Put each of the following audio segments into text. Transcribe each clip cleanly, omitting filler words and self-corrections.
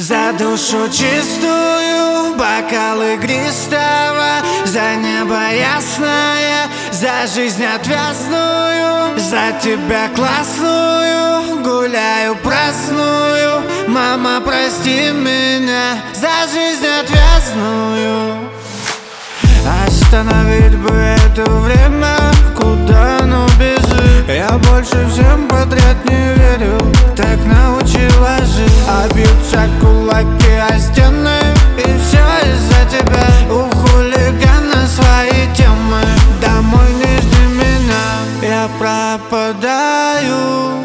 За душу чистую, бокал игристого, за небо ясное, за жизнь отвязную, за тебя классную, гуляю праздную. Мама, прости меня за жизнь отвязную. Остановить бы это время, куда оно бежит. Я больше всем подряд не верю, так научила жизнь. А бьются кулаки о стены, и все из-за тебя. У хулигана свои темы, домой не жди меня. Я пропадаю,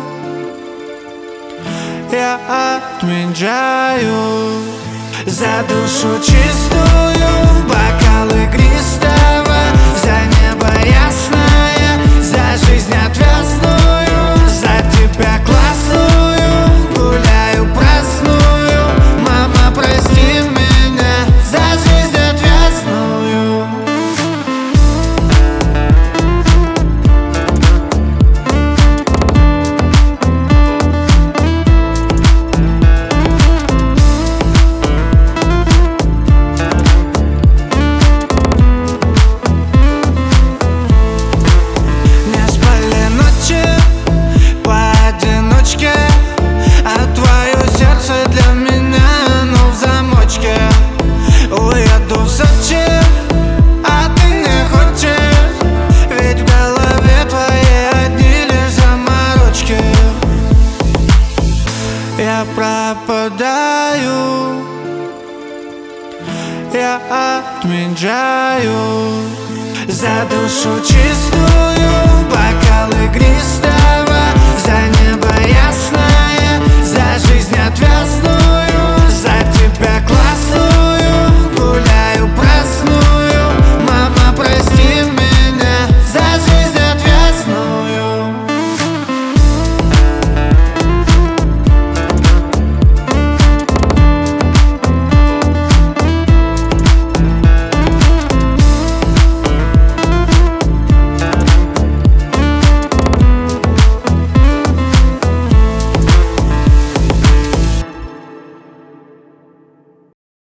я отмечаю. За душу чистую, бокал игристого, за небо ясное, за жизнь отвязную, за тебя классную, гуляю праздную. Мама, прости меня за жизнь отвязную. Уеду в Сочи, а ты не хочешь, ведь в голове твоей одни лишь заморочки. Я пропадаю, я отмечаю. За душу чистую, бокал игристого, за небо ясное, за жизнь отвязную.